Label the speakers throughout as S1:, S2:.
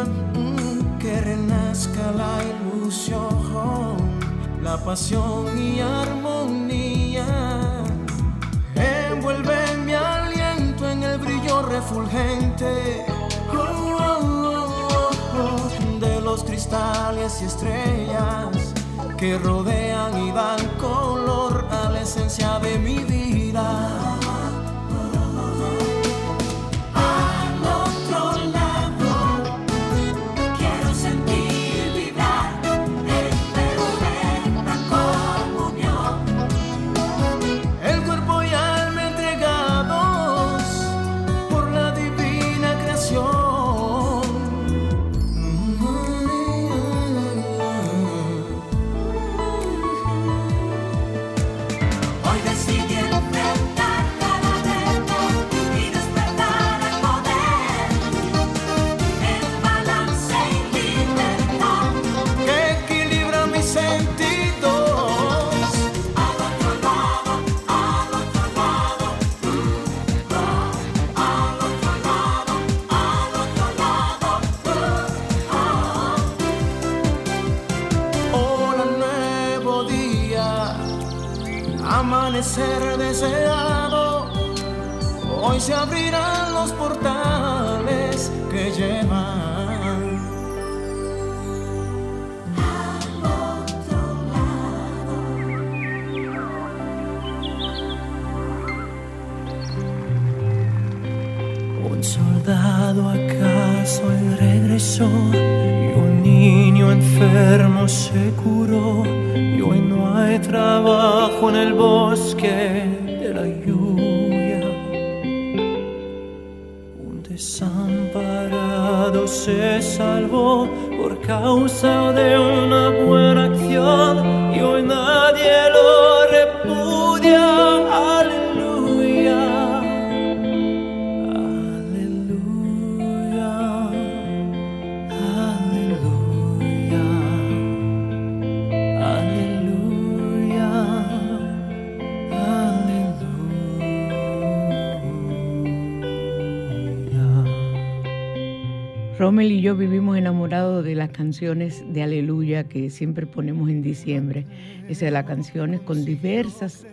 S1: que renazca la ilusión, la pasión y armonía. Envuelve mi aliento en el brillo refulgente de los cristales y estrellas que rodean y dan color a la esencia de mi vida. Amanecer deseado, hoy se abrirán los portales que llevan al otro lado.
S2: Un soldado acaso él regresó y un niño enfermo se curó. Y hoy no hay trabajo en el bosque de la lluvia. Un desamparado se salvó por causa de una buena acción y hoy nadie lo repudia. Aleluya.
S3: Rommel y yo vivimos enamorados de las canciones de Aleluya que siempre ponemos en diciembre. Esas las canciones con diversas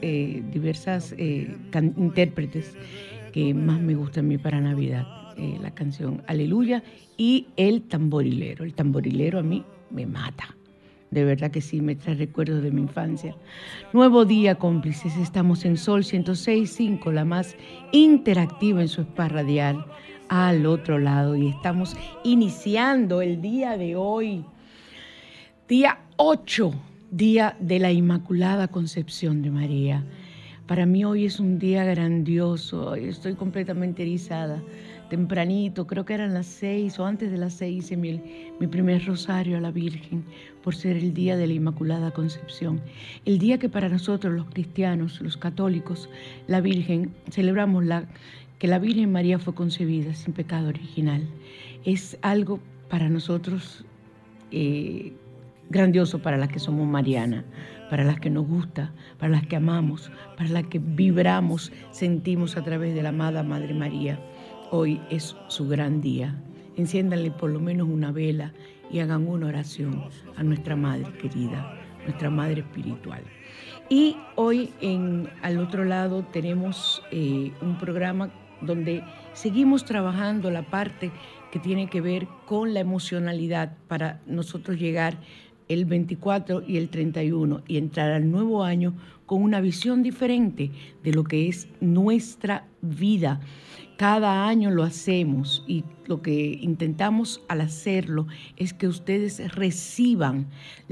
S3: intérpretes que más me gustan a mí para Navidad. La canción Aleluya y El Tamborilero. El Tamborilero a mí me mata. De verdad que sí, me trae recuerdos de mi infancia. Nuevo día, cómplices. Estamos en Sol 106.5, la más interactiva en su spa radial, al otro lado. Y estamos iniciando el día de hoy, día 8, día de la Inmaculada Concepción de María. Para mí hoy es un día grandioso. Estoy completamente erizada. Tempranito, creo que eran las 6 o antes de las 6, hice mi primer rosario a la Virgen por ser el día de la Inmaculada Concepción. El día que para nosotros los cristianos, los católicos, la Virgen, celebramos que la Virgen María fue concebida sin pecado original. Es algo para nosotros grandioso, para las que somos marianas, para las que nos gusta, para las que amamos, para las que vibramos, sentimos a través de la amada Madre María. Hoy es su gran día. Enciéndanle por lo menos una vela y hagan una oración a nuestra Madre querida, nuestra Madre espiritual. Y hoy al otro lado tenemos un programa donde seguimos trabajando la parte que tiene que ver con la emocionalidad para nosotros llegar el 24 y el 31 y entrar al nuevo año con una visión diferente de lo que es nuestra vida. Cada año lo hacemos y lo que intentamos al hacerlo es que ustedes reciban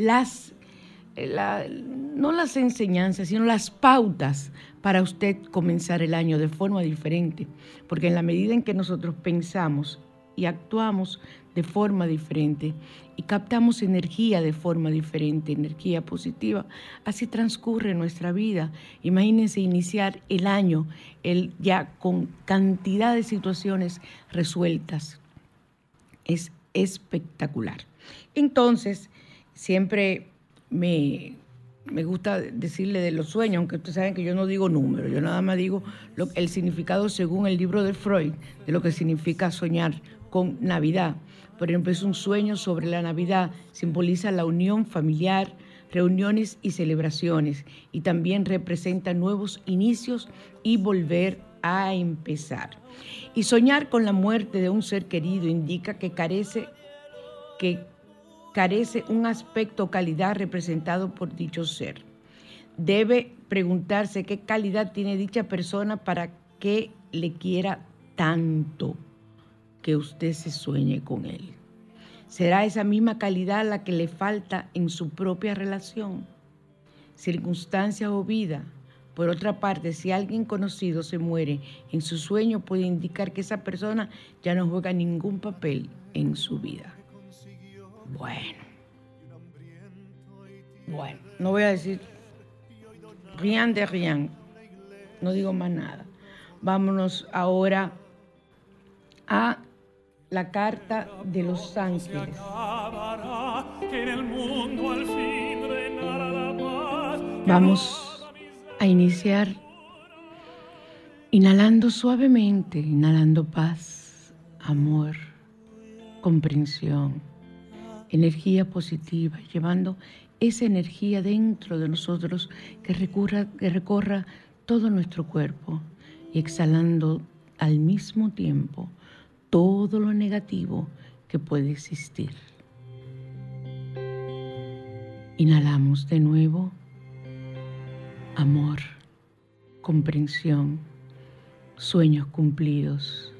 S3: no las enseñanzas, sino las pautas para usted comenzar el año de forma diferente. Porque en la medida en que nosotros pensamos y actuamos de forma diferente y captamos energía de forma diferente, energía positiva, así transcurre nuestra vida. Imagínense iniciar el año ya con cantidad de situaciones resueltas. Es espectacular. Entonces, siempre me me gusta decirle de los sueños, aunque ustedes saben que yo no digo números, yo nada más digo el significado según el libro de Freud, de lo que significa soñar con Navidad. Por ejemplo, es un sueño sobre la Navidad, simboliza la unión familiar, reuniones y celebraciones, y también representa nuevos inicios y volver a empezar. Y soñar con la muerte de un ser querido indica que carece un aspecto o calidad representado por dicho ser. Debe preguntarse qué calidad tiene dicha persona para que le quiera tanto que usted se sueñe con él. ¿Será esa misma calidad la que le falta en su propia relación, circunstancia o vida? Por otra parte, si alguien conocido se muere en su sueño, puede indicar que esa persona ya no juega ningún papel en su vida. Bueno, no voy a decir rien de rien, no digo más nada. Vámonos ahora a la carta de los ángeles. Vamos a iniciar inhalando suavemente, inhalando paz, amor, comprensión, energía positiva, llevando esa energía dentro de nosotros que recorra todo nuestro cuerpo y exhalando al mismo tiempo todo lo negativo que puede existir. Inhalamos de nuevo amor, comprensión, sueños cumplidos.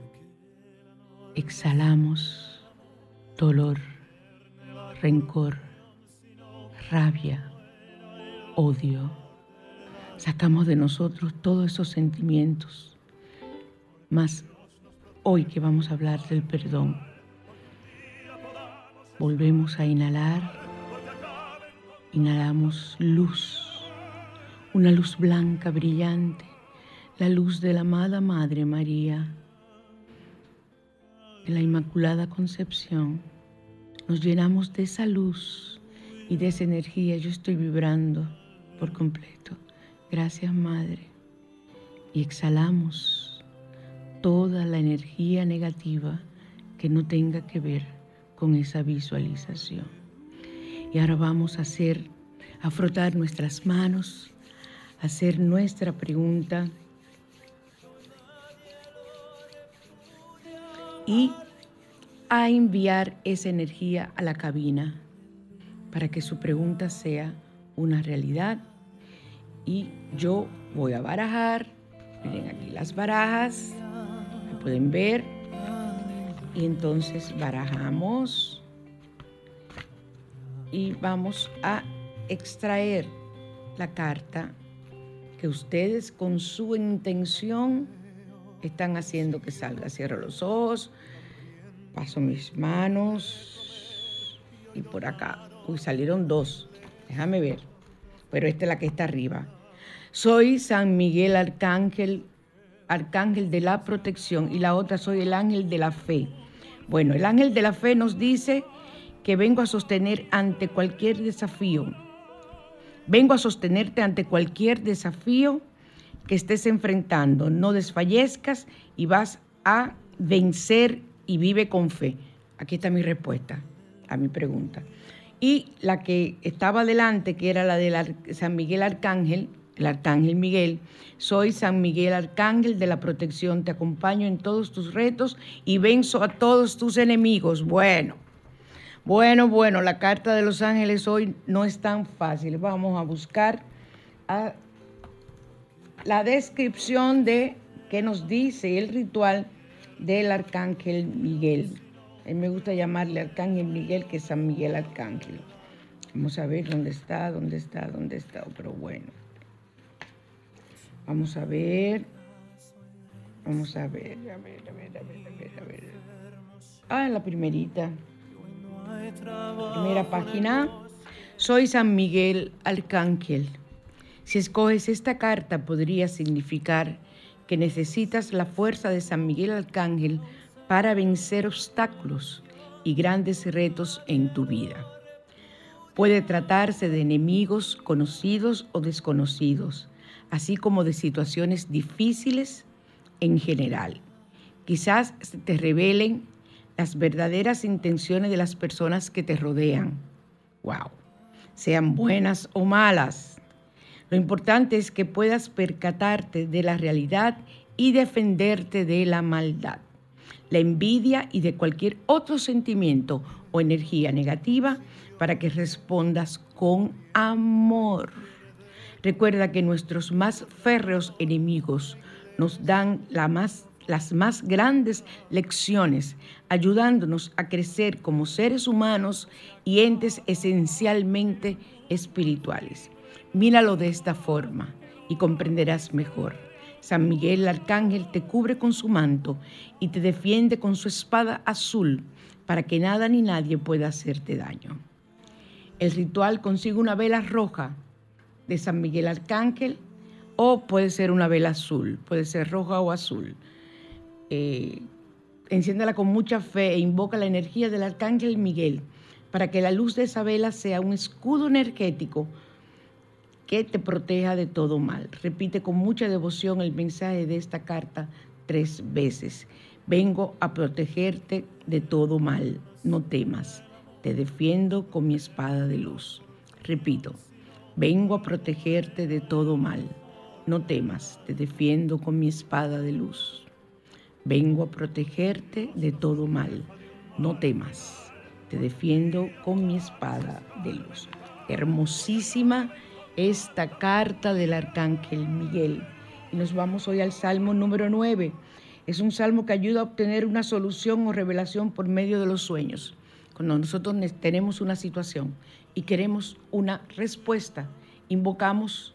S3: Exhalamos dolor, rencor, rabia, odio. Sacamos de nosotros todos esos sentimientos. Más hoy que vamos a hablar del perdón, volvemos a inhalar. Inhalamos luz, una luz blanca brillante, la luz de la amada Madre María, de la Inmaculada Concepción. Nos llenamos de esa luz y de esa energía. Yo estoy vibrando por completo. Gracias, Madre. Y exhalamos toda la energía negativa que no tenga que ver con esa visualización. Y ahora vamos a frotar nuestras manos, a hacer nuestra pregunta y a enviar esa energía a la cabina para que su pregunta sea una realidad. Y yo voy a barajar. Miren aquí las barajas, me pueden ver. Y entonces barajamos y vamos a extraer la carta que ustedes con su intención están haciendo que salga. Cierro los ojos, paso mis manos y por acá. Uy, salieron dos. Déjame ver. Pero esta es la que está arriba. Soy San Miguel Arcángel, arcángel de la protección, y la otra soy el ángel de la fe. Bueno, el ángel de la fe nos dice que vengo a sostener ante cualquier desafío. Vengo a sostenerte ante cualquier desafío que estés enfrentando. No desfallezcas y vas a vencer y vive con fe. Aquí está mi respuesta a mi pregunta. Y la que estaba adelante, que era la de San Miguel Arcángel, el Arcángel Miguel. Soy San Miguel Arcángel de la protección. Te acompaño en todos tus retos y venzo a todos tus enemigos. Bueno, la carta de los ángeles hoy no es tan fácil. Vamos a buscar la descripción de qué nos dice el ritual del Arcángel Miguel. A mí me gusta llamarle Arcángel Miguel que San Miguel Arcángel. Vamos a ver dónde está, pero bueno. Vamos a ver. A ver. En la primerita. Primera página. Soy San Miguel Arcángel. Si escoges esta carta, podría significar que necesitas la fuerza de San Miguel Arcángel para vencer obstáculos y grandes retos en tu vida. Puede tratarse de enemigos conocidos o desconocidos, así como de situaciones difíciles en general. Quizás se te revelen las verdaderas intenciones de las personas que te rodean. ¡Wow! Sean buenas o malas. Lo importante es que puedas percatarte de la realidad y defenderte de la maldad, la envidia y de cualquier otro sentimiento o energía negativa para que respondas con amor. Recuerda que nuestros más férreos enemigos nos dan las más grandes lecciones, ayudándonos a crecer como seres humanos y entes esencialmente espirituales. Míralo de esta forma y comprenderás mejor. San Miguel el Arcángel te cubre con su manto y te defiende con su espada azul para que nada ni nadie pueda hacerte daño. El ritual consigue una vela roja de San Miguel Arcángel o puede ser una vela azul, puede ser roja o azul. Enciéndela con mucha fe e invoca la energía del Arcángel Miguel para que la luz de esa vela sea un escudo energético que te proteja de todo mal. Repite con mucha devoción el mensaje de esta carta 3 veces. Vengo a protegerte de todo mal, no temas, te defiendo con mi espada de luz. Repito, vengo a protegerte de todo mal, no temas, te defiendo con mi espada de luz. Vengo a protegerte de todo mal, no temas, te defiendo con mi espada de luz. Hermosísima esta carta del Arcángel Miguel. Y nos vamos hoy al Salmo número 9. Es un salmo que ayuda a obtener una solución o revelación por medio de los sueños. Cuando nosotros tenemos una situación y queremos una respuesta, invocamos,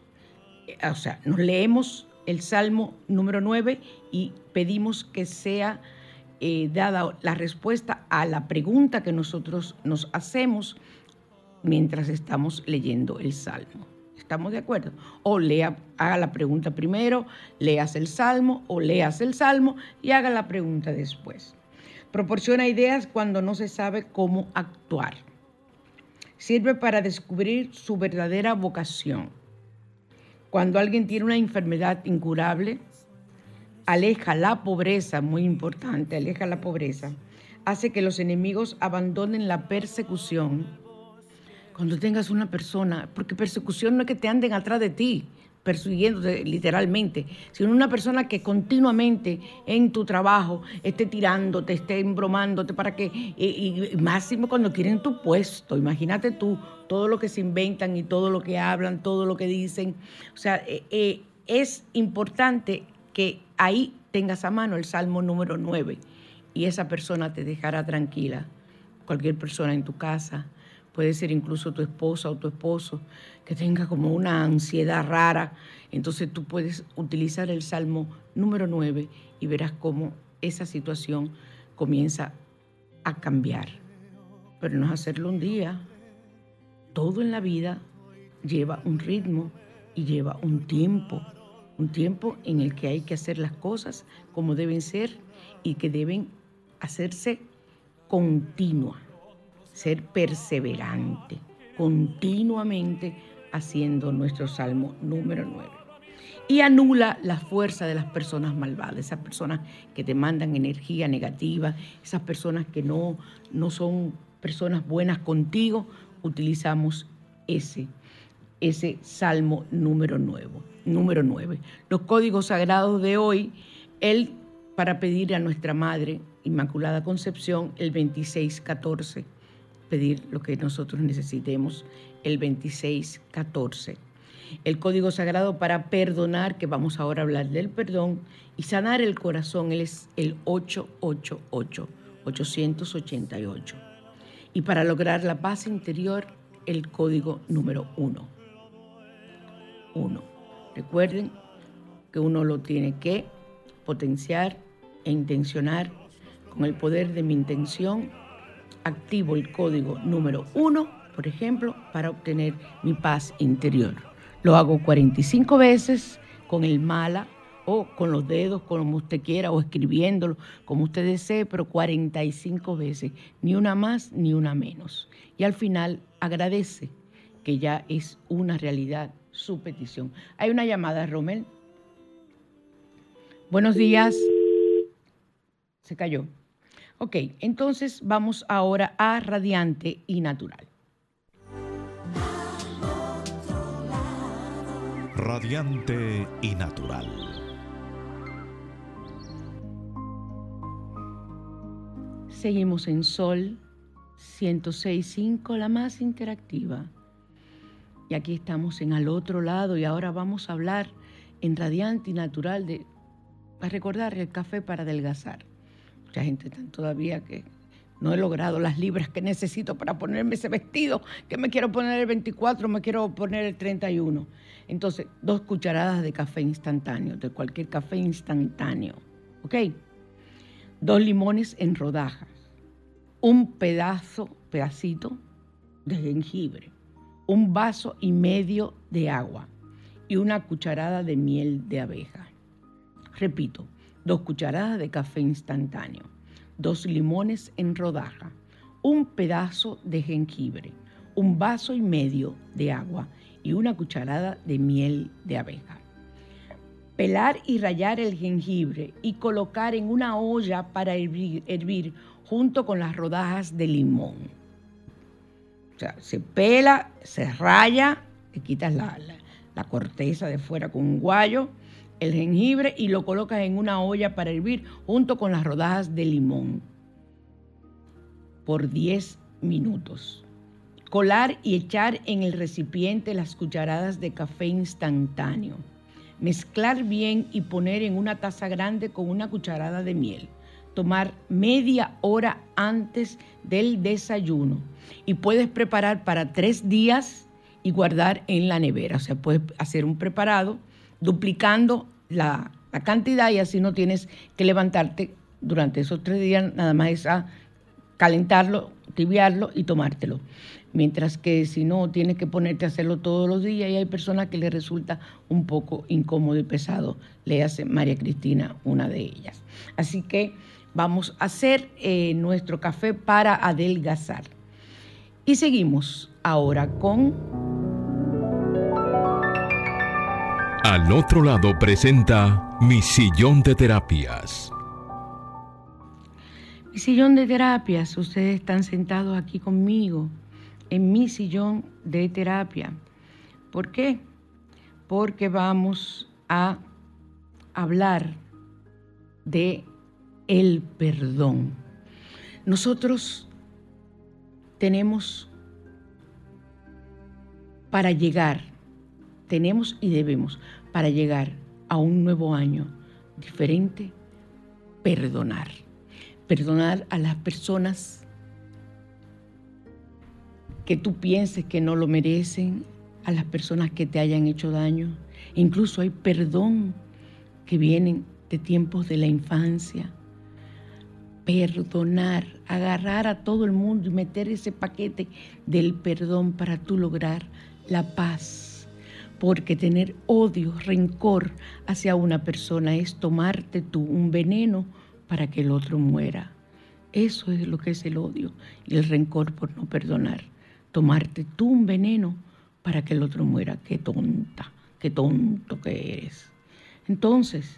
S3: nos leemos el Salmo número 9 y pedimos que sea dada la respuesta a la pregunta que nosotros nos hacemos mientras estamos leyendo el Salmo. ¿Estamos de acuerdo? O haga la pregunta primero, leas el Salmo o leas el Salmo y haga la pregunta después. Proporciona ideas cuando no se sabe cómo actuar. Sirve para descubrir su verdadera vocación. Cuando alguien tiene una enfermedad incurable, aleja la pobreza, muy importante, aleja la pobreza, hace que los enemigos abandonen la persecución. Cuando tengas una persona, porque persecución no es que te anden atrás de ti, persiguiéndote literalmente, sino una persona que continuamente en tu trabajo esté tirándote, esté embromándote para que, y máximo cuando quieren tu puesto, imagínate tú, todo lo que se inventan y todo lo que hablan, todo lo que dicen. O sea, es importante que ahí tengas a mano el Salmo número 9 y esa persona te dejará tranquila. Cualquier persona en tu casa, puede ser incluso tu esposa o tu esposo, que tenga como una ansiedad rara. Entonces tú puedes utilizar el Salmo número 9 y verás cómo esa situación comienza a cambiar. Pero no es hacerlo un día. Todo en la vida lleva un ritmo y lleva un tiempo en el que hay que hacer las cosas como deben ser y que deben hacerse continua. Ser perseverante, continuamente haciendo nuestro Salmo número 9. Y anula la fuerza de las personas malvadas, esas personas que te mandan energía negativa, esas personas que no son personas buenas contigo. Utilizamos ese Salmo número 9. Los códigos sagrados de hoy, para pedir a nuestra Madre Inmaculada Concepción, el 2614. Pedir lo que nosotros necesitemos, el 2614. El código sagrado para perdonar, que vamos ahora a hablar del perdón, y sanar el corazón, es el 888. Y para lograr la paz interior, el código número 1. Recuerden que uno lo tiene que potenciar e intencionar con el poder de mi intención. Activo el código número 1, por ejemplo, para obtener mi paz interior. Lo hago 45 veces con el mala, o con los dedos, como usted quiera, o escribiéndolo, como usted desee, pero 45 veces, ni una más ni una menos. Y al final agradece que ya es una realidad su petición. Hay una llamada, Romel. Buenos días. Se cayó. Ok, entonces vamos ahora a Radiante y Natural.
S4: Radiante y Natural.
S3: Seguimos en Sol 106.5, la más interactiva. Y aquí estamos en Al Otro Lado y ahora vamos a hablar en Radiante y Natural para recordar el café para adelgazar. Mucha gente está todavía que no he logrado las libras que necesito para ponerme ese vestido, que me quiero poner el 24, me quiero poner el 31. Entonces, 2 cucharadas de café instantáneo, de cualquier café instantáneo, ¿ok? 2 limones en rodajas, un pedacito de jengibre, 1,5 vasos de agua y 1 cucharada de miel de abeja. Repito, 2 cucharadas de café instantáneo, 2 limones en rodaja, 1 pedazo de jengibre, 1,5 vasos de agua y 1 cucharada de miel de abeja. Pelar y rallar el jengibre y colocar en una olla para hervir junto con las rodajas de limón. O sea, se pela, se raya, le quitas la corteza de fuera con un guayo, el jengibre y lo colocas en una olla para hervir junto con las rodajas de limón por 10 minutos. Colar y echar en el recipiente las cucharadas de café instantáneo. Mezclar bien y poner en una taza grande con 1 cucharada de miel. Tomar media hora antes del desayuno. Y puedes preparar para 3 días y guardar en la nevera. O sea, puedes hacer un preparado duplicando la cantidad y así no tienes que levantarte durante esos 3 días, nada más es a calentarlo, tibiarlo y tomártelo. Mientras que si no, tienes que ponerte a hacerlo todos los días y hay personas que les resulta un poco incómodo y pesado. Le hace María Cristina, una de ellas. Así que vamos a hacer nuestro café para adelgazar. Y seguimos ahora con...
S4: Al Otro Lado presenta Mi Sillón de Terapias.
S3: Mi sillón de terapias, ustedes están sentados aquí conmigo en mi sillón de terapia. ¿Por qué? Porque vamos a hablar de el perdón. Nosotros tenemos para llegar, tenemos y debemos para llegar a un nuevo año diferente, perdonar. Perdonar a las personas que tú pienses que no lo merecen, a las personas que te hayan hecho daño. Incluso hay perdón que vienen de tiempos de la infancia. Perdonar, agarrar a todo el mundo y meter ese paquete del perdón para tú lograr la paz. Porque tener odio, rencor hacia una persona es tomarte tú un veneno para que el otro muera. Eso es lo que es el odio y el rencor por no perdonar. Tomarte tú un veneno para que el otro muera. Qué tonta, qué tonto que eres. Entonces,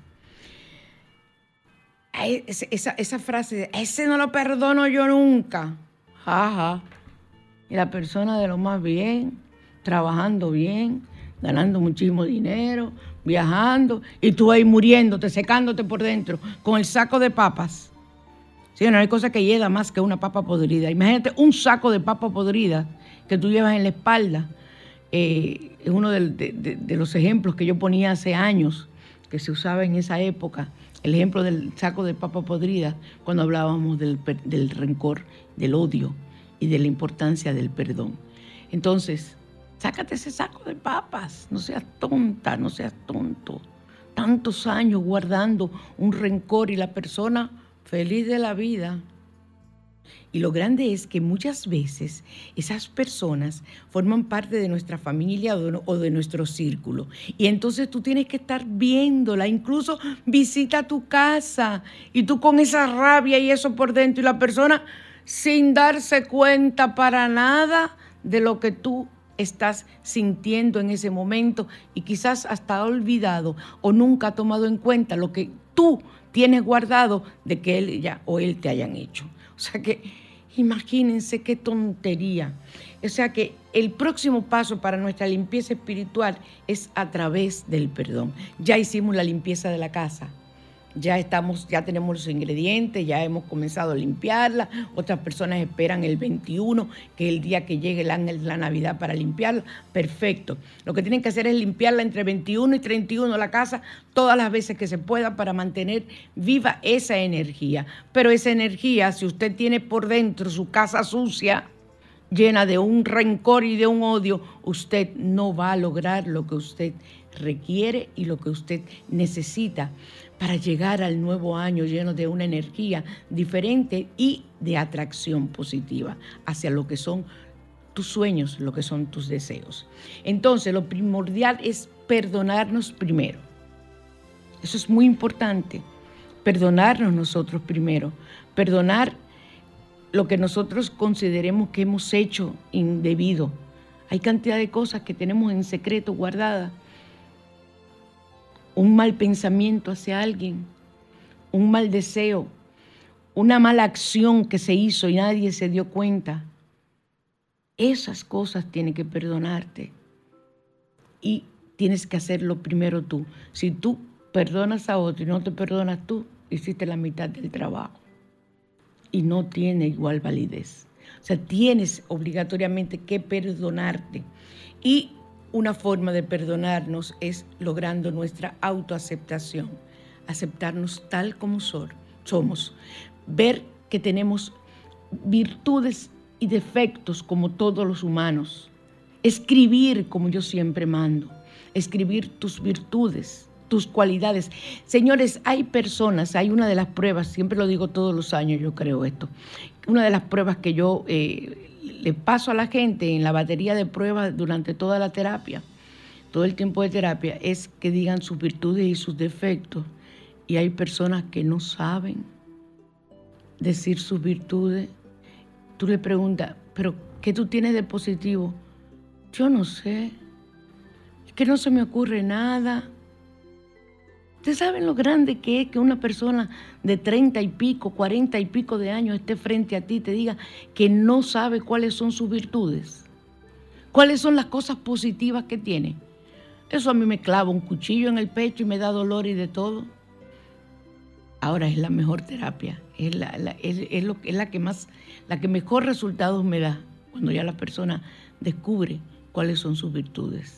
S3: esa frase de, ese no lo perdono yo nunca. Jaja. Y la persona de lo más bien, trabajando bien, ganando muchísimo dinero, viajando, y tú ahí muriéndote, secándote por dentro, con el saco de papas. Sí, no hay cosa que hieda más que una papa podrida. Imagínate un saco de papa podrida que tú llevas en la espalda. Es uno de los ejemplos que yo ponía hace años, que se usaba en esa época, el ejemplo del saco de papa podrida, cuando hablábamos del rencor, del odio y de la importancia del perdón. Entonces, sácate ese saco de papas, no seas tonta, no seas tonto. Tantos años guardando un rencor y la persona feliz de la vida. Y lo grande es que muchas veces esas personas forman parte de nuestra familia o de nuestro círculo. Y entonces tú tienes que estar viéndola, incluso visita tu casa y tú con esa rabia y eso por dentro y la persona sin darse cuenta para nada de lo que tú estás sintiendo en ese momento y quizás hasta ha olvidado o nunca ha tomado en cuenta lo que tú tienes guardado de que ella o él te hayan hecho. O sea que imagínense qué tontería. O sea que el próximo paso para nuestra limpieza espiritual es a través del perdón. Ya hicimos la limpieza de la casa. Ya tenemos los ingredientes, ya hemos comenzado a limpiarla. Otras personas esperan el 21, que es el día que llegue la Navidad para limpiarla. Perfecto. Lo que tienen que hacer es limpiarla entre 21 y 31 la casa todas las veces que se pueda para mantener viva esa energía. Pero esa energía, si usted tiene por dentro su casa sucia, llena de un rencor y de un odio, usted no va a lograr lo que usted requiere y lo que usted necesita para llegar al nuevo año lleno de una energía diferente y de atracción positiva hacia lo que son tus sueños, lo que son tus deseos. Entonces, lo primordial es perdonarnos primero. Eso es muy importante, perdonarnos nosotros primero, perdonar lo que nosotros consideremos que hemos hecho indebido. Hay cantidad de cosas que tenemos en secreto guardadas. Un mal pensamiento hacia alguien, un mal deseo, una mala acción que se hizo y nadie se dio cuenta. Esas cosas tienen que perdonarte y tienes que hacerlo primero tú. Si tú perdonas a otro y no te perdonas tú, hiciste la mitad del trabajo y no tiene igual validez. O sea, tienes obligatoriamente que perdonarte. Y una forma de perdonarnos es logrando nuestra autoaceptación, aceptarnos tal como somos, ver que tenemos virtudes y defectos como todos los humanos, escribir como yo siempre mando, escribir tus virtudes, tus cualidades. Señores, hay personas, hay una de las pruebas, siempre lo digo todos los años, yo creo esto, una de las pruebas que yo le paso a la gente en la batería de pruebas durante toda la terapia, todo el tiempo de terapia, es que digan sus virtudes y sus defectos. Y hay personas que no saben decir sus virtudes. Tú le preguntas, ¿pero qué tú tienes de positivo? Yo no sé, es que no se me ocurre nada. ¿Ustedes saben lo grande que es que una persona de 30 y pico, 40 y pico de años esté frente a ti y te diga que no sabe cuáles son sus virtudes? ¿Cuáles son las cosas positivas que tiene? Eso a mí me clava un cuchillo en el pecho y me da dolor y de todo. Ahora es la mejor terapia, es la que mejor resultados me da cuando ya la persona descubre cuáles son sus virtudes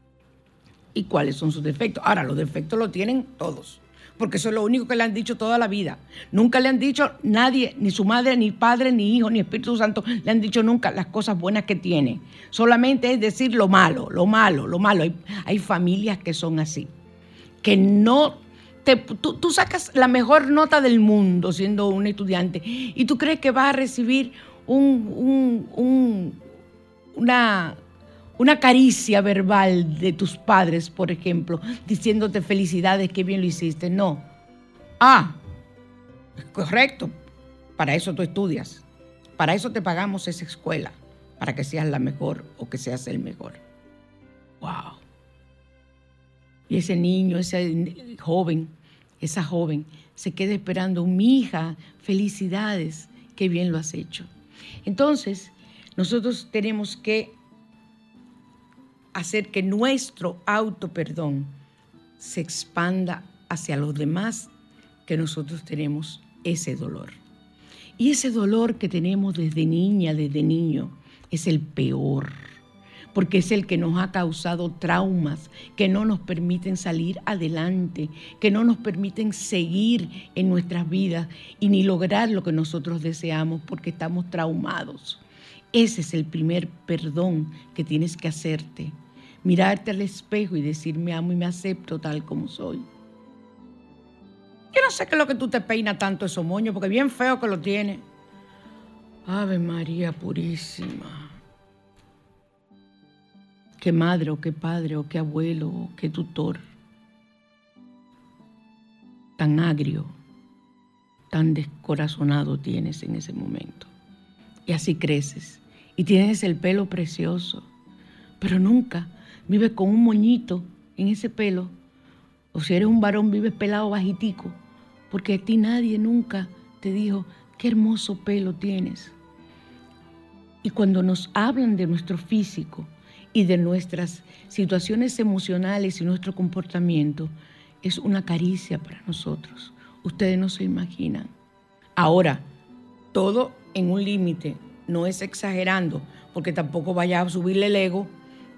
S3: y cuáles son sus defectos. Ahora, los defectos los tienen todos, porque eso es lo único que le han dicho toda la vida. Nunca le han dicho nadie, ni su madre, ni padre, ni hijo, ni Espíritu Santo, le han dicho nunca las cosas buenas que tiene. Solamente es decir lo malo, lo malo, lo malo. Hay familias que son así, que no... Tú sacas la mejor nota del mundo siendo un estudiante y tú crees que vas a recibir una caricia verbal de tus padres, por ejemplo, diciéndote felicidades, qué bien lo hiciste. No. Correcto. Para eso tú estudias. Para eso te pagamos esa escuela, para que seas la mejor o que seas el mejor. ¡Wow! Y ese niño, ese joven, esa joven, se queda esperando, mi hija, felicidades, qué bien lo has hecho. Entonces, nosotros tenemos que hacer que nuestro autoperdón se expanda hacia los demás, que nosotros tenemos ese dolor. Y ese dolor que tenemos desde niña, desde niño, es el peor, porque es el que nos ha causado traumas que no nos permiten salir adelante, que no nos permiten seguir en nuestras vidas y ni lograr lo que nosotros deseamos porque estamos traumados. Ese es el primer perdón que tienes que hacerte. Mirarte al espejo y decir, me amo y me acepto tal como soy. Yo no sé qué es lo que tú te peinas tanto esos moños, porque bien feo que lo tienes. Ave María Purísima. Qué madre o qué padre o qué abuelo o qué tutor tan agrio, tan descorazonado tienes en ese momento. Y así creces y tienes el pelo precioso, pero nunca vives con un moñito en ese pelo. O si eres un varón, vives pelado bajitico, porque a ti nadie nunca te dijo qué hermoso pelo tienes. Y cuando nos hablan de nuestro físico y de nuestras situaciones emocionales y nuestro comportamiento, es una caricia para nosotros. Ustedes no se imaginan. Ahora, todo en un límite, no es exagerando, porque tampoco vaya a subirle el ego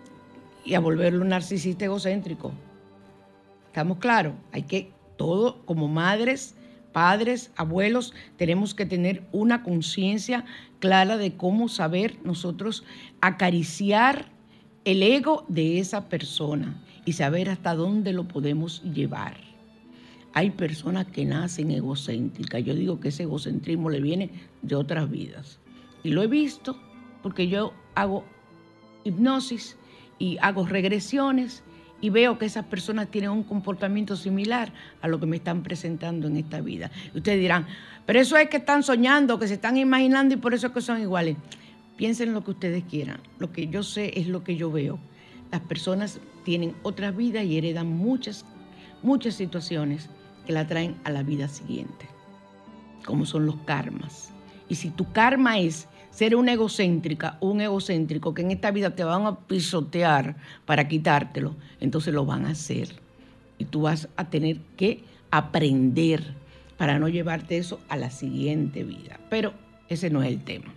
S3: y a volverlo un narcisista egocéntrico. ¿Estamos claros? Hay que, todo como madres, padres, abuelos, tenemos que tener una conciencia clara de cómo saber nosotros acariciar el ego de esa persona y saber hasta dónde lo podemos llevar. Hay personas que nacen egocéntricas. Yo digo que ese egocentrismo le viene de otras vidas. Y lo he visto porque yo hago hipnosis y hago regresiones y veo que esas personas tienen un comportamiento similar a lo que me están presentando en esta vida. Y ustedes dirán, pero eso es que están soñando, que se están imaginando y por eso es que son iguales. Piensen lo que ustedes quieran. Lo que yo sé es lo que yo veo. Las personas tienen otras vidas y heredan muchas situaciones que la traen a la vida siguiente, como son los karmas. Y si tu karma es ser una egocéntrica o un egocéntrico que en esta vida te van a pisotear para quitártelo, entonces lo van a hacer. Y tú vas a tener que aprender para no llevarte eso a la siguiente vida. Pero ese no es el tema.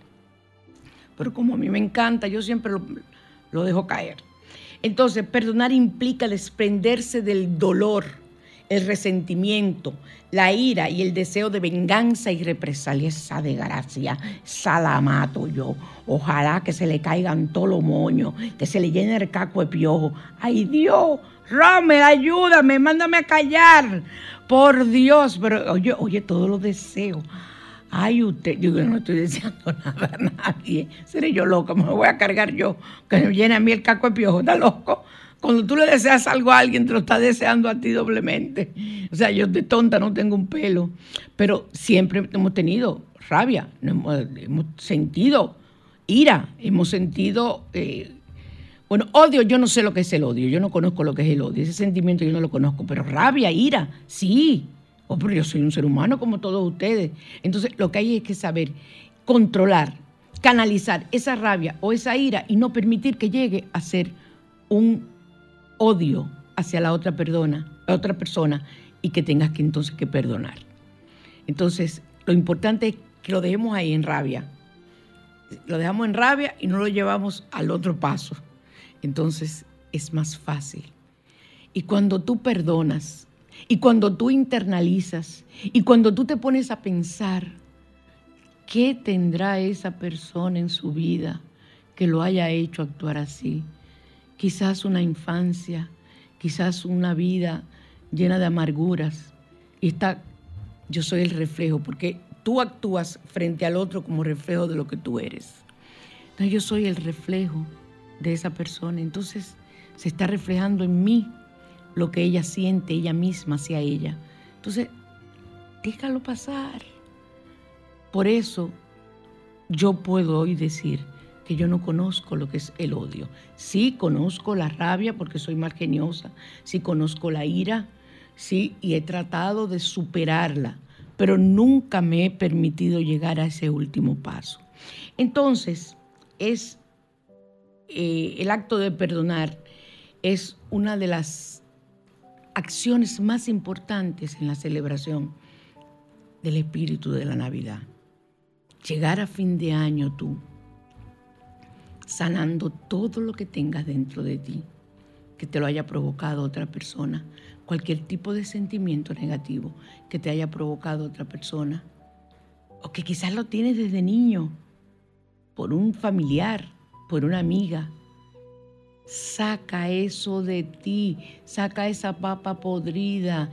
S3: Pero como a mí me encanta, yo siempre lo dejo caer. Entonces, perdonar implica desprenderse del dolor, el resentimiento, la ira y el deseo de venganza y represalia. Esa desgracia, esa la mato yo. Ojalá que se le caigan todos los moños, que se le llene el caco de piojo. ¡Ay, Dios! Rommel, ayúdame, mándame a callar. Por Dios, pero oye, todos los deseos. Ay, usted, yo no estoy deseando nada a nadie. Seré yo loca, me voy a cargar yo, que me llene a mí el caco de piojo. ¿Está loco? Cuando tú le deseas algo a alguien, te lo está deseando a ti doblemente. O sea, yo de tonta no tengo un pelo, pero siempre hemos tenido rabia, hemos sentido ira, hemos sentido, odio. Yo no sé lo que es el odio, yo no conozco lo que es el odio, ese sentimiento yo no lo conozco, pero rabia, ira, sí. Pero yo soy un ser humano como todos ustedes. Entonces, lo que hay es que saber controlar, canalizar esa rabia o esa ira y no permitir que llegue a ser un odio hacia la otra persona y que tengas que entonces que perdonar. Entonces, lo importante es que lo dejemos ahí en rabia. Lo dejamos en rabia y no lo llevamos al otro paso. Entonces, es más fácil. Y cuando tú perdonas, y cuando tú internalizas, y cuando tú te pones a pensar qué tendrá esa persona en su vida que lo haya hecho actuar así, quizás una infancia, quizás una vida llena de amarguras, y yo soy el reflejo, porque tú actúas frente al otro como reflejo de lo que tú eres. Entonces yo soy el reflejo de esa persona, entonces se está reflejando en mí lo que ella siente, ella misma hacia ella. Entonces, déjalo pasar. Por eso, yo puedo hoy decir que yo no conozco lo que es el odio. Sí conozco la rabia porque soy malgeniosa, sí conozco la ira, sí, y he tratado de superarla, pero nunca me he permitido llegar a ese último paso. Entonces, el acto de perdonar es una de las acciones más importantes en la celebración del espíritu de la Navidad. Llegar a fin de año tú, sanando todo lo que tengas dentro de ti, que te lo haya provocado otra persona, cualquier tipo de sentimiento negativo que te haya provocado otra persona, o que quizás lo tienes desde niño, por un familiar, por una amiga. Saca eso de ti, saca esa papa podrida,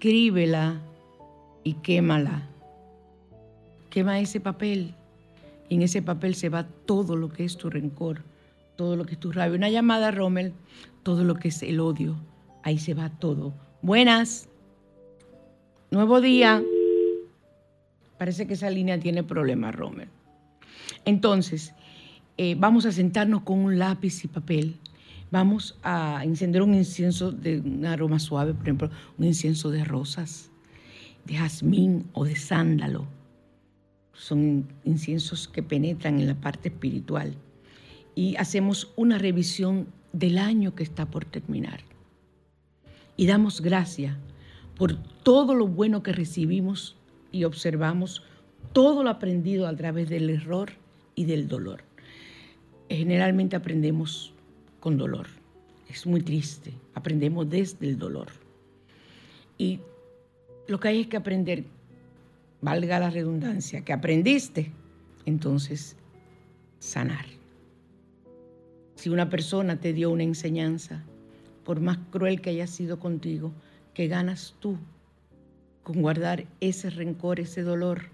S3: escríbela y quémala. Quema ese papel Y en ese papel se va todo lo que es tu rencor, todo lo que es tu rabia. Una llamada, Rommel, todo lo que es el odio. Ahí se va todo. Buenas. Nuevo día. Parece que esa línea tiene problemas, Rommel. Entonces, vamos a sentarnos con un lápiz y papel. Vamos a encender un incienso de un aroma suave, por ejemplo, un incienso de rosas, de jazmín o de sándalo. Son inciensos que penetran en la parte espiritual. Y hacemos una revisión del año que está por terminar. Y damos gracias por todo lo bueno que recibimos y observamos, todo lo aprendido a través del error y del dolor. Generalmente aprendemos con dolor. Es muy triste. Aprendemos desde el dolor. Y lo que hay es que aprender, valga la redundancia, que aprendiste, entonces sanar. Si una persona te dio una enseñanza, por más cruel que haya sido contigo, ¿qué ganas tú con guardar ese rencor, ese dolor?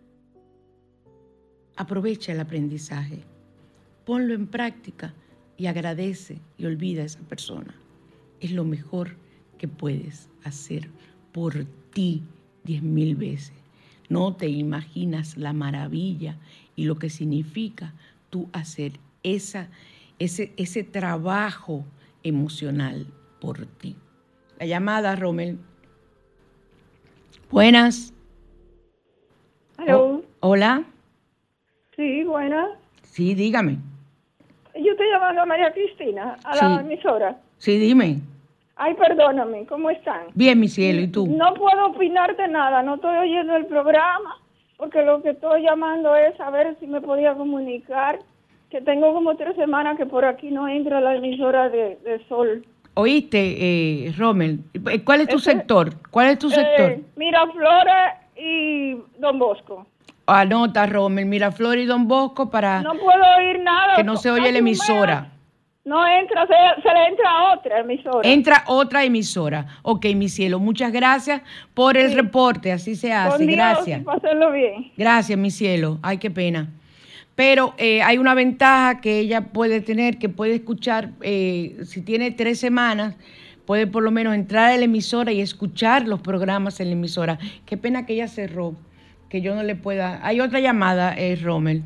S3: Aprovecha el aprendizaje, ponlo en práctica y agradece y olvida a esa persona. Es lo mejor que puedes hacer por ti 10,000 veces. No te imaginas la maravilla y lo que significa tú hacer ese trabajo emocional por ti. La llamada, Rommel. Buenas.
S5: ¿Aló?
S3: Hola.
S5: Sí, buenas.
S3: Sí, dígame.
S5: Yo estoy llamando a María Cristina, a la emisora.
S3: Sí, dime.
S5: Ay, perdóname, ¿cómo están?
S3: Bien, mi cielo, ¿y tú?
S5: No puedo opinar de nada, no estoy oyendo el programa, porque lo que estoy llamando es a ver si me podía comunicar, que tengo como 3 semanas que por aquí no entra la emisora de Sol.
S3: ¿Oíste, Rommel? ¿Cuál es tu sector? ¿Cuál es tu sector?
S5: Miraflores y Don Bosco.
S3: Anota, Rommel, Miraflores y Don Bosco para...
S5: No puedo oír nada.
S3: Que no se oye la emisora.
S5: No entra, se le entra a otra emisora.
S3: Entra otra emisora. Ok, mi cielo, muchas gracias por el reporte, así se hace.
S5: Con Dios,
S3: gracias.
S5: y pásenlo bien.
S3: Gracias, mi cielo. Ay, qué pena. Pero hay una ventaja que ella puede tener, que puede escuchar, si tiene 3 semanas, puede por lo menos entrar a la emisora y escuchar los programas en la emisora. Qué pena que ella cerró, que yo no le pueda... Hay otra llamada, Rommel.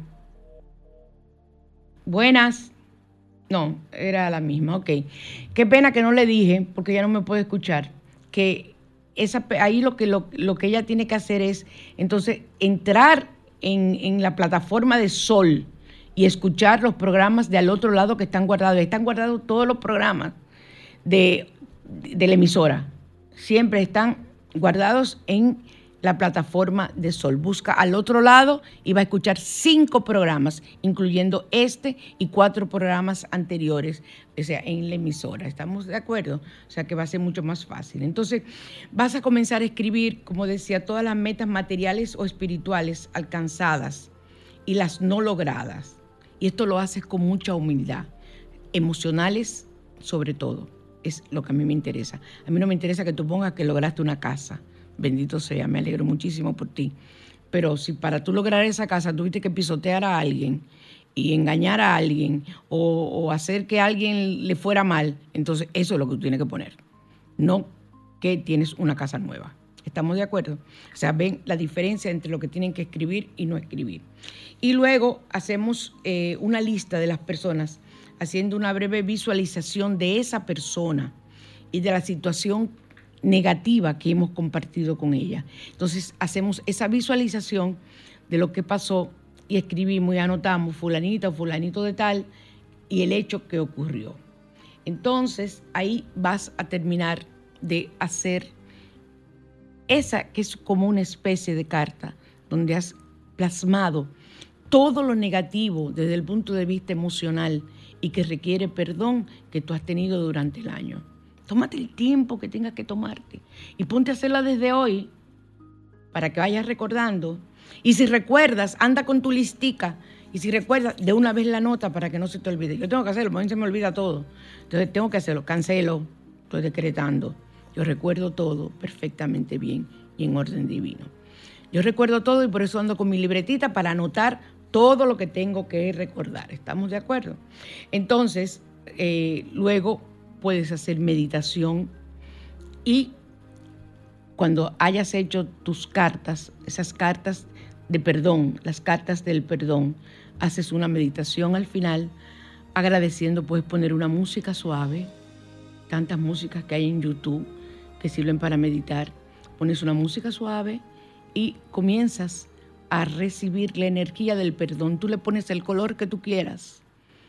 S3: Buenas. No, era la misma, ok. Qué pena que no le dije, porque ella no me puede escuchar, que ahí lo que ella tiene que hacer es, entonces, entrar en la plataforma de Sol y escuchar los programas de al otro lado que están guardados. Están guardados todos los programas de la emisora. Siempre están guardados en la plataforma de Sol. Busca al otro lado y va a escuchar 5 programas, incluyendo este y 4 programas anteriores, o sea, en la emisora. ¿Estamos de acuerdo? O sea, que va a ser mucho más fácil. Entonces, vas a comenzar a escribir, como decía, todas las metas materiales o espirituales alcanzadas y las no logradas. Y esto lo haces con mucha humildad, emocionales sobre todo. Es lo que a mí me interesa. A mí no me interesa que tú pongas que lograste una casa. Bendito sea, me alegro muchísimo por ti. Pero si para tú lograr esa casa tuviste que pisotear a alguien y engañar a alguien o hacer que a alguien le fuera mal, entonces eso es lo que tú tienes que poner. No que tienes una casa nueva. ¿Estamos de acuerdo? O sea, ven la diferencia entre lo que tienen que escribir y no escribir. Y luego hacemos una lista de las personas, haciendo una breve visualización de esa persona y de la situación negativa que hemos compartido con ella. Entonces hacemos esa visualización de lo que pasó y escribimos y anotamos fulanita o fulanito de tal y el hecho que ocurrió. Entonces ahí vas a terminar de hacer esa que es como una especie de carta donde has plasmado todo lo negativo desde el punto de vista emocional y que requiere perdón que tú has tenido durante el año. Tómate el tiempo que tengas que tomarte y ponte a hacerla desde hoy para que vayas recordando. Y si recuerdas, anda con tu listica. Y si recuerdas, de una vez la nota para que no se te olvide. Yo tengo que hacerlo, porque a mí se me olvida todo. Entonces tengo que hacerlo. Cancelo, estoy decretando. Yo recuerdo todo perfectamente bien y en orden divino. Yo recuerdo todo y por eso ando con mi libretita para anotar todo lo que tengo que recordar. ¿Estamos de acuerdo? Entonces, luego puedes hacer meditación y cuando hayas hecho tus cartas, esas cartas de perdón, las cartas del perdón, haces una meditación al final, agradeciendo. Puedes poner una música suave, tantas músicas que hay en YouTube que sirven para meditar. Pones una música suave y comienzas a recibir la energía del perdón. Tú le pones el color que tú quieras,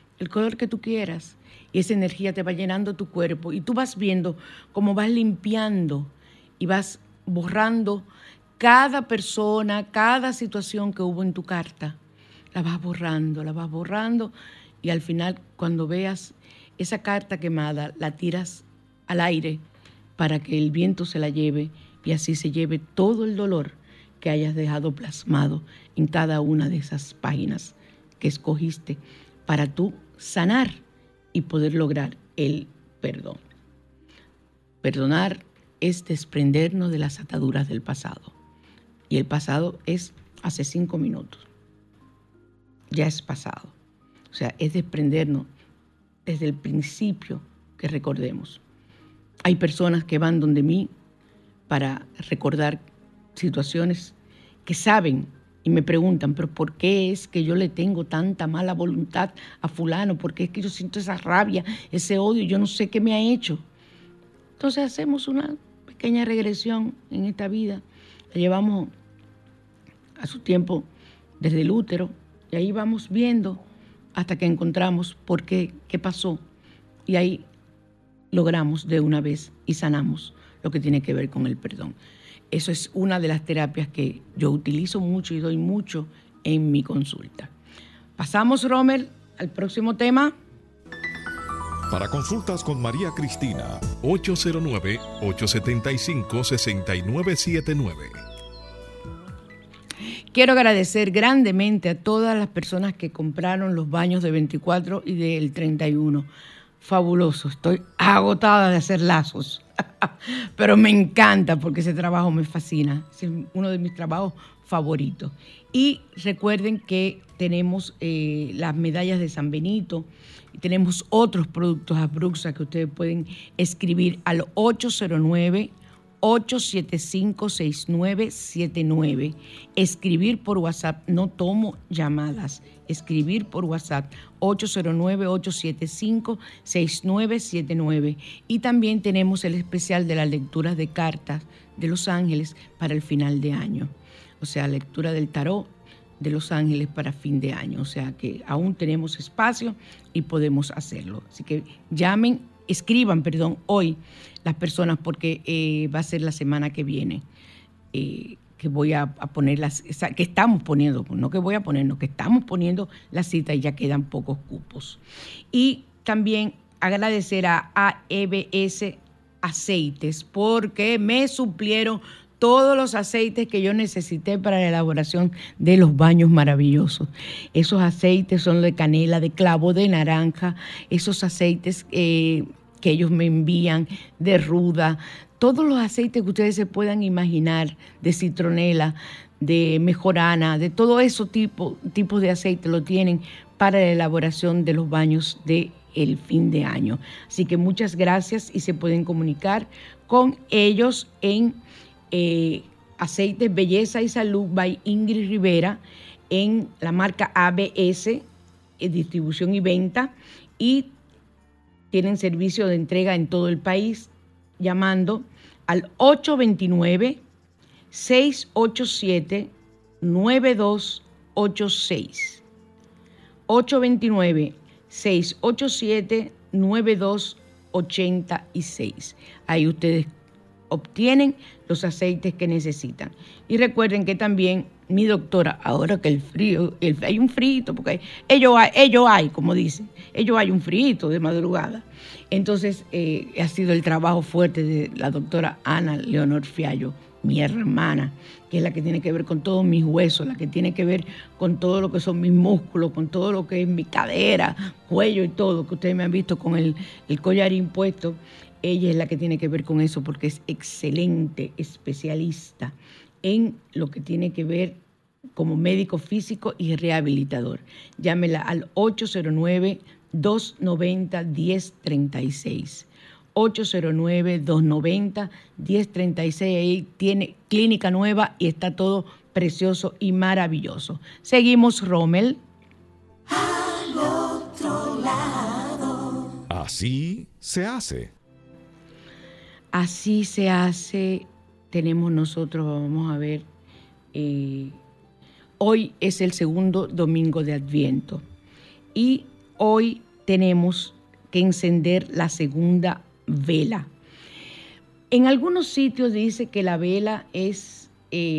S3: y esa energía te va llenando tu cuerpo y tú vas viendo cómo vas limpiando y vas borrando cada persona, cada situación que hubo en tu carta. La vas borrando y al final, cuando veas esa carta quemada, la tiras al aire para que el viento se la lleve y así se lleve todo el dolor que hayas dejado plasmado en cada una de esas páginas que escogiste para tú sanar y poder lograr el perdón. Perdonar es desprendernos de las ataduras del pasado. Y el pasado es hace 5 minutos. Ya es pasado. O sea, es desprendernos desde el principio que recordemos. Hay personas que van donde mí para recordar situaciones que saben y me preguntan, pero ¿por qué es que yo le tengo tanta mala voluntad a fulano? ¿Por qué es que yo siento esa rabia, ese odio? Yo no sé qué me ha hecho. Entonces hacemos una pequeña regresión en esta vida. La llevamos a su tiempo desde el útero y ahí vamos viendo hasta que encontramos por qué pasó. Y ahí logramos de una vez y sanamos lo que tiene que ver con el perdón. Eso es una de las terapias que yo utilizo mucho y doy mucho en mi consulta. Pasamos, Romer, al próximo tema.
S4: Para consultas con María Cristina, 809-875-6979.
S3: Quiero agradecer grandemente a todas las personas que compraron los baños de 24 y del 31. Fabuloso, estoy agotada de hacer lazos, pero me encanta porque ese trabajo me fascina, es uno de mis trabajos favoritos. Y recuerden que tenemos las medallas de San Benito y tenemos otros productos Abruxa que ustedes pueden escribir al 809-875-6979. Escribir por WhatsApp, no tomo llamadas. Escribir por WhatsApp 809-875-6979. Y también tenemos el especial de las lecturas de cartas de los ángeles para el final de año. O sea, lectura del tarot de los ángeles para fin de año. O sea que aún tenemos espacio y podemos hacerlo. Así que escriban hoy las personas porque va a ser la semana que viene. Que voy a poner que estamos poniendo, no que voy a poner, no, que estamos poniendo la cita y ya quedan pocos cupos. Y también agradecer a AEBS Aceites porque me suplieron todos los aceites que yo necesité para la elaboración de los baños maravillosos. Esos aceites son de canela, de clavo, de naranja, esos aceites que ellos me envían, de ruda, todos los aceites que ustedes se puedan imaginar, de citronela, de mejorana, de todo esos tipos de aceite lo tienen para la elaboración de los baños del fin de año. Así que muchas gracias y se pueden comunicar con ellos en Aceites Belleza y Salud by Ingrid Rivera en la marca ABS, distribución y venta, y tienen servicio de entrega en todo el país llamando al 829-687-9286. 829-687-9286. Ahí ustedes obtienen los aceites que necesitan. Y recuerden que también mi doctora, ahora que el frío, hay un frito, porque ellos hay, como dicen, hay un frito de madrugada. Entonces, ha sido el trabajo fuerte de la doctora Ana Leonor Fiallo, mi hermana, que es la que tiene que ver con todos mis huesos, la que tiene que ver con todo lo que son mis músculos, con todo lo que es mi cadera, cuello y todo, que ustedes me han visto con el collarín puesto. Ella es la que tiene que ver con eso porque es excelente especialista en lo que tiene que ver como médico físico y rehabilitador. Llámela al 809-290-1036. 809-290-1036. Ahí tiene clínica nueva y está todo precioso y maravilloso. Seguimos, Rommel.
S1: Al otro lado.
S4: Así se hace.
S3: Así se hace. Tenemos nosotros, vamos a ver, hoy es el segundo domingo de Adviento y hoy tenemos que encender la segunda vela. En algunos sitios dice que la vela es,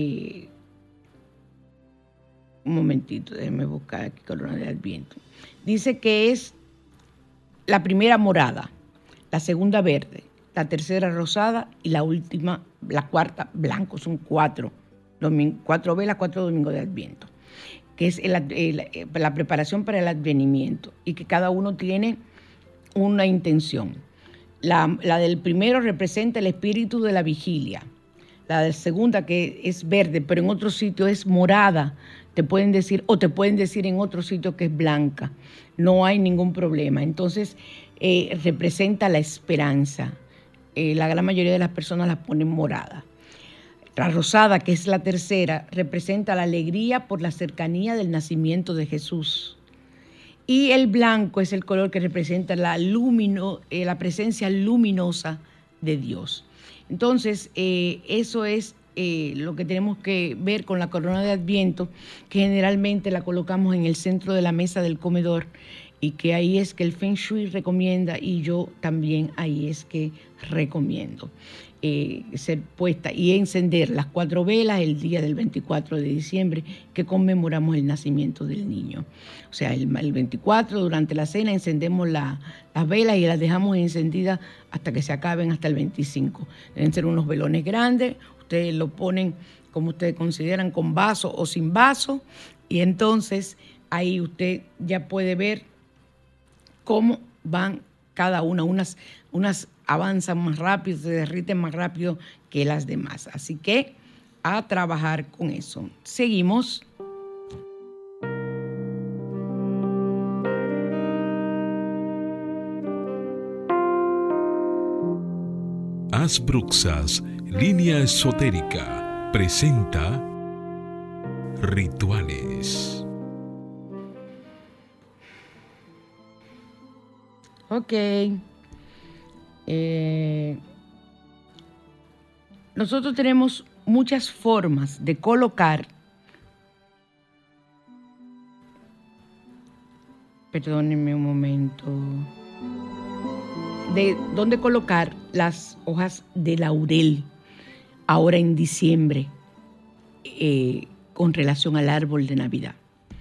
S3: un momentito, déjenme buscar aquí corona de Adviento. Dice que es la primera morada, la segunda verde, la tercera rosada y la última, la cuarta blanco. Son 4 velas, 4 domingos de Adviento, que es la preparación para el advenimiento y que cada uno tiene una intención. La del primero representa el espíritu de la vigilia. La del segunda, que es verde, pero en otro sitio es morada, te pueden decir en otro sitio que es blanca. No hay ningún problema. Entonces, representa la esperanza. La gran mayoría de las personas las ponen morada. La rosada, que es la tercera, representa la alegría por la cercanía del nacimiento de Jesús. Y el blanco es el color que representa la presencia luminosa de Dios. Entonces, eso es lo que tenemos que ver con la corona de Adviento, que generalmente la colocamos en el centro de la mesa del comedor y que ahí es que el Feng Shui recomienda y yo también ahí es que recomiendo ser puesta y encender las 4 velas el día del 24 de diciembre que conmemoramos el nacimiento del niño. O sea, el 24 durante la cena encendemos las velas y las dejamos encendidas hasta que se acaben, hasta el 25. Deben ser unos velones grandes, ustedes lo ponen como ustedes consideran, con vaso o sin vaso, y entonces ahí usted ya puede ver cómo van cada una. Unas avanzan más rápido, se derriten más rápido que las demás. Así que a trabajar con eso. Seguimos.
S6: Asbruxas, línea esotérica, presenta Rituales.
S3: Ok. Nosotros tenemos muchas formas de colocar, perdónenme un momento, de dónde colocar las hojas de laurel ahora en diciembre con relación al árbol de Navidad.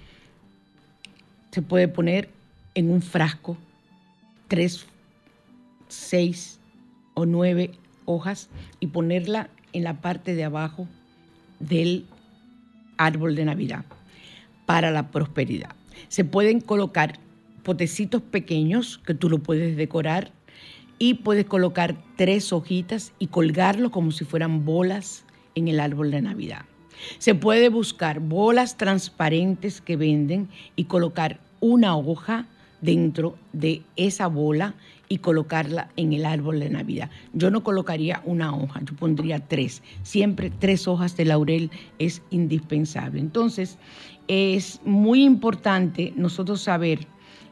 S3: Se puede poner en un frasco 3, 6 o 9 hojas y ponerla en la parte de abajo del árbol de Navidad para la prosperidad. Se pueden colocar potecitos pequeños que tú lo puedes decorar y puedes colocar 3 hojitas y colgarlo como si fueran bolas en el árbol de Navidad. Se puede buscar bolas transparentes que venden y colocar una hoja dentro de esa bola y colocarla en el árbol de Navidad. Yo no colocaría una hoja, yo pondría 3. Siempre 3 hojas de laurel es indispensable. Entonces, es muy importante nosotros saber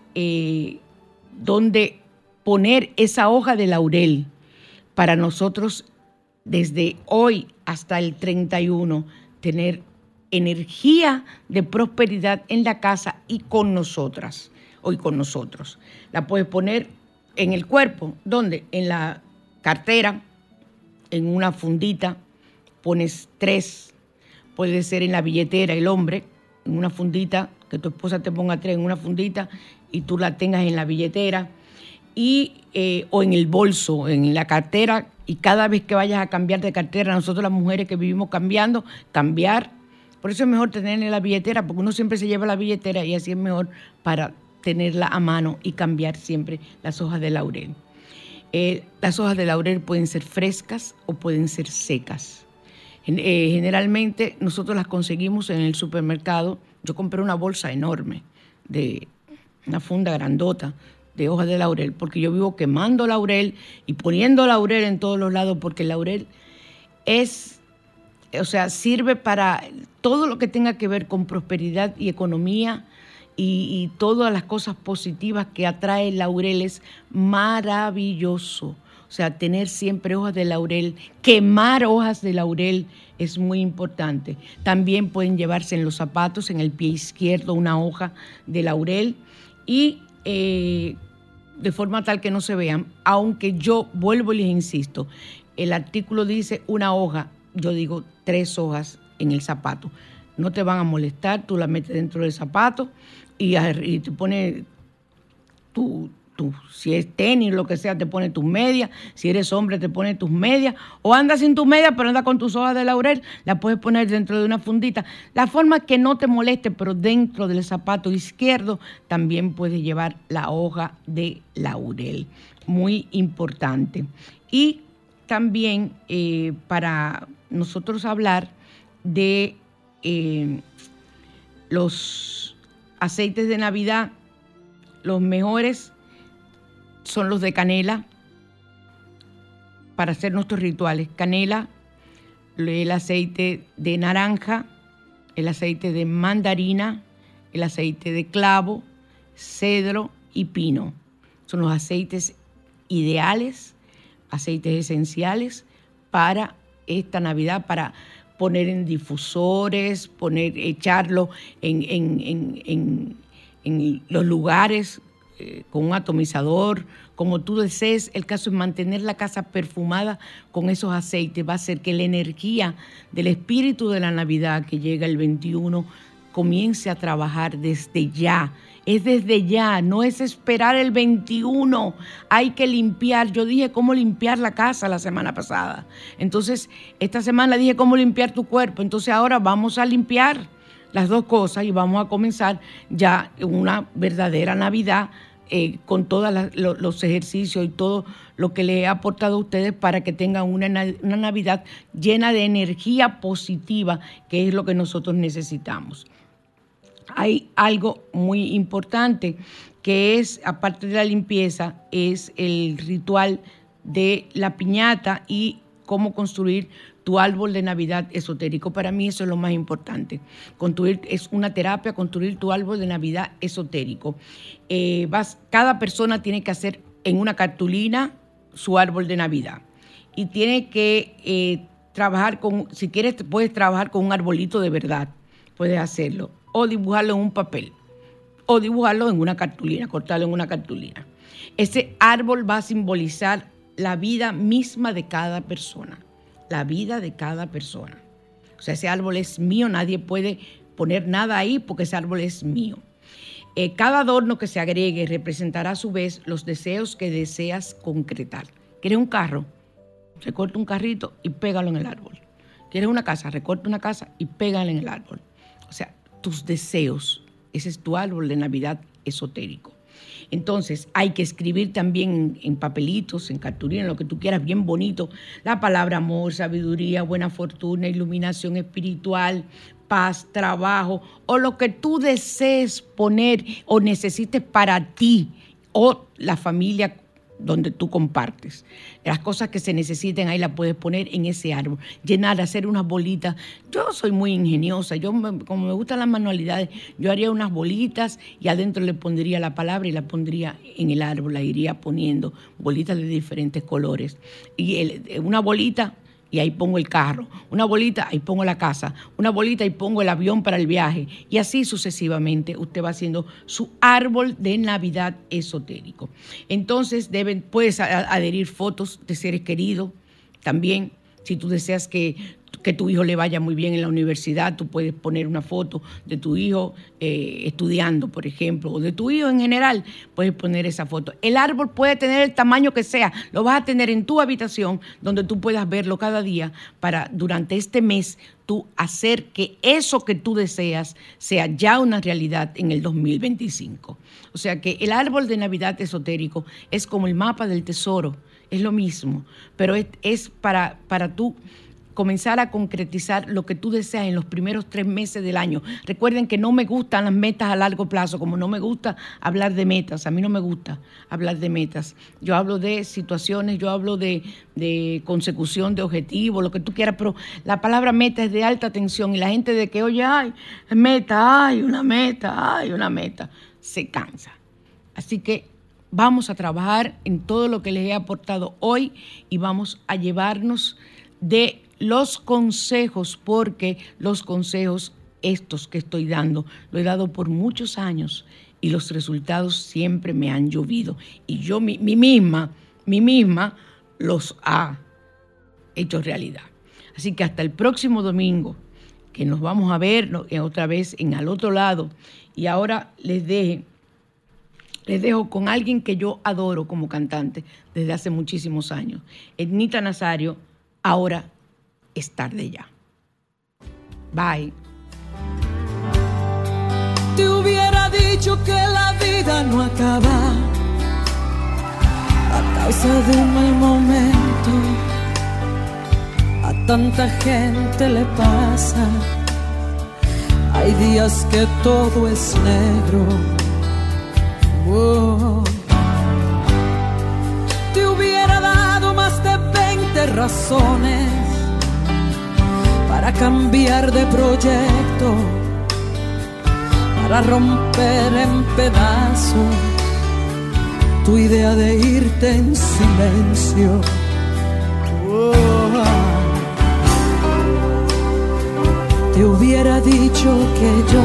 S3: dónde poner esa hoja de laurel para nosotros desde hoy hasta el 31 tener energía de prosperidad en la casa y con nosotras. Hoy con nosotros. La puedes poner en el cuerpo, ¿dónde? En la cartera, en una fundita, pones 3. Puede ser en la billetera, el hombre, en una fundita, que tu esposa te ponga 3 en una fundita y tú la tengas en la billetera y, o en el bolso, en la cartera, y cada vez que vayas a cambiar de cartera, nosotros las mujeres que vivimos cambiando, cambiar. Por eso es mejor tener en la billetera, porque uno siempre se lleva la billetera y así es mejor para tenerla a mano y cambiar siempre las hojas de laurel. Las hojas de laurel pueden ser frescas o pueden ser secas. Generalmente nosotros las conseguimos en el supermercado. Yo compré una bolsa enorme, de una funda grandota de hojas de laurel, porque yo vivo quemando laurel y poniendo laurel en todos los lados, porque el laurel sirve para todo lo que tenga que ver con prosperidad y economía y todas las cosas positivas que atrae el laurel. Es maravilloso. O sea, tener siempre hojas de laurel, quemar hojas de laurel es muy importante. También pueden llevarse en los zapatos, en el pie izquierdo, una hoja de laurel y de forma tal que no se vean. Aunque yo vuelvo y les insisto, el artículo dice una hoja, yo digo 3 hojas en el zapato. No te van a molestar, tú la metes dentro del zapato y te pones si es tenis, lo que sea, te pones tus medias. Si eres hombre, te pones tus medias. O andas sin tus medias, pero andas con tus hojas de laurel. Las puedes poner dentro de una fundita. La forma que no te moleste, pero dentro del zapato izquierdo también puedes llevar la hoja de laurel. Muy importante. Y también para nosotros hablar de los aceites de Navidad, los mejores son los de canela para hacer nuestros rituales. Canela, el aceite de naranja, el aceite de mandarina, el aceite de clavo, cedro y pino. Son los aceites ideales, aceites esenciales para esta Navidad, para poner en difusores, echarlo en los lugares con un atomizador, como tú desees. El caso es mantener la casa perfumada con esos aceites. Va a hacer que la energía del espíritu de la Navidad que llega el 21 comience a trabajar desde ya. Es desde ya, no es esperar el 21. Hay que limpiar. Yo dije cómo limpiar la casa la semana pasada. Entonces, esta semana dije cómo limpiar tu cuerpo. Entonces, ahora vamos a limpiar las dos cosas y vamos a comenzar ya una verdadera Navidad con todos los ejercicios y todo lo que les he aportado a ustedes para que tengan una Navidad llena de energía positiva, que es lo que nosotros necesitamos. Hay algo muy importante que es, aparte de la limpieza, es el ritual de la piñata y cómo construir tu árbol de Navidad esotérico. Para mí eso es lo más importante. Es una terapia, construir tu árbol de Navidad esotérico. Cada persona tiene que hacer en una cartulina su árbol de Navidad. Y tiene que trabajar si quieres, puedes trabajar con un arbolito de verdad. Puedes hacerlo. O dibujarlo en un papel. O dibujarlo en una cartulina, cortarlo en una cartulina. Ese árbol va a simbolizar la vida misma de cada persona. La vida de cada persona. O sea, ese árbol es mío, nadie puede poner nada ahí porque ese árbol es mío. Cada adorno que se agregue representará a su vez los deseos que deseas concretar. ¿Quieres un carro? Recorta un carrito y pégalo en el árbol. ¿Quieres una casa? Recorta una casa y pégala en el árbol. O sea, tus deseos. Ese es tu árbol de Navidad esotérico. Entonces, hay que escribir también en papelitos, en cartulina, lo que tú quieras, bien bonito, la palabra amor, sabiduría, buena fortuna, iluminación espiritual, paz, trabajo, o lo que tú desees poner o necesites para ti o la familia donde tú compartes. Las cosas que se necesiten ahí las puedes poner en ese árbol, llenar, hacer unas bolitas. Yo soy muy ingeniosa, como me gustan las manualidades, yo haría unas bolitas y adentro le pondría la palabra y la pondría en el árbol, la iría poniendo, bolitas de diferentes colores. Y una bolita, y ahí pongo el carro, una bolita, ahí pongo la casa, una bolita y pongo el avión para el viaje, y así sucesivamente usted va haciendo su árbol de Navidad esotérico. Entonces puedes adherir fotos de seres queridos también. Si tú deseas que tu hijo le vaya muy bien en la universidad, tú puedes poner una foto de tu hijo estudiando, por ejemplo, o de tu hijo en general, puedes poner esa foto. El árbol puede tener el tamaño que sea, lo vas a tener en tu habitación donde tú puedas verlo cada día para durante este mes tú hacer que eso que tú deseas sea ya una realidad en el 2025. O sea que el árbol de Navidad esotérico es como el mapa del tesoro, es lo mismo, pero es para tú comenzar a concretizar lo que tú deseas en los primeros 3 meses del año. Recuerden que no me gustan las metas a largo plazo, como no me gusta hablar de metas. A mí no me gusta hablar de metas. Yo hablo de situaciones, yo hablo de consecución de objetivos, lo que tú quieras, pero la palabra meta es de alta tensión y la gente de que, oye, ay, meta, ay, una meta, se cansa. Así que vamos a trabajar en todo lo que les he aportado hoy y vamos a llevarnos de los consejos, porque los consejos estos que estoy dando, lo he dado por muchos años y los resultados siempre me han llovido. Y yo mí misma los ha hecho realidad. Así que hasta el próximo domingo, que nos vamos a ver otra vez en Al Otro Lado. Y ahora les dejo con alguien que yo adoro como cantante desde hace muchísimos años. Ednita Nazario, Ahora es tarde ya. Bye.
S1: Te hubiera dicho que la vida no acaba a causa de un mal momento. A tanta gente le pasa. Hay días que todo es negro. Oh. Te hubiera dado más de 20 razones para cambiar de proyecto, para romper en pedazos tu idea de irte en silencio. Oh. Te hubiera dicho que yo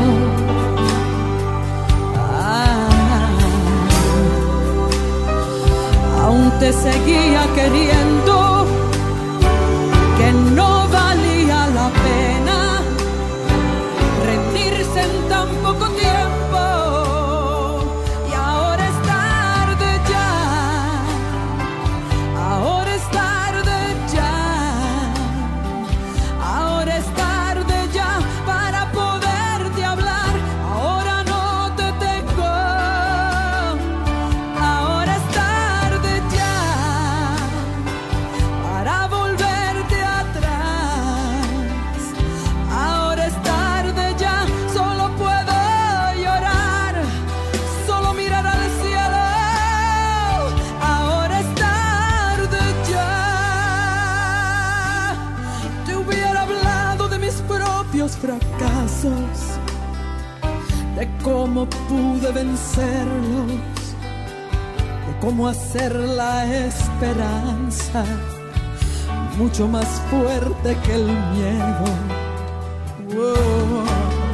S1: aún te seguía queriendo, que no valía la pena rendirse en tan poco tiempo. Y ahora es tarde ya, ahora es tarde ya, ahora es tarde ya para poderte hablar. Ahora no te tengo, ahora es tarde ya para volverte atrás. Ahora es tarde ya, solo puedo llorar, solo mirar al cielo. Ahora es tarde ya. Te hubiera hablado de mis propios fracasos, de cómo pude vencerlos, de cómo hacer la esperanza mucho más fuerte que el miedo. Oh.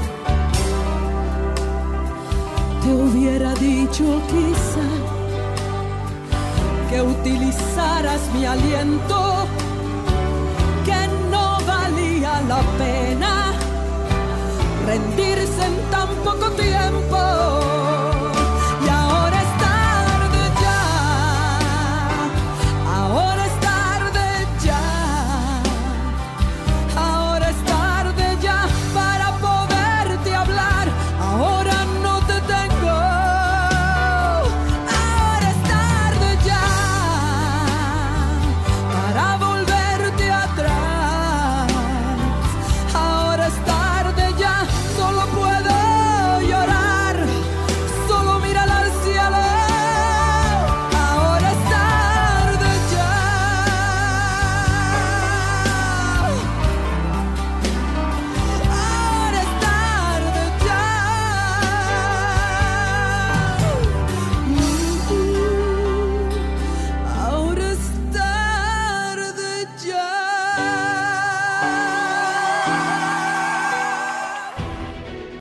S1: Te hubiera dicho quizá que utilizaras mi aliento, que no valía la pena rendirse en tan poco tiempo.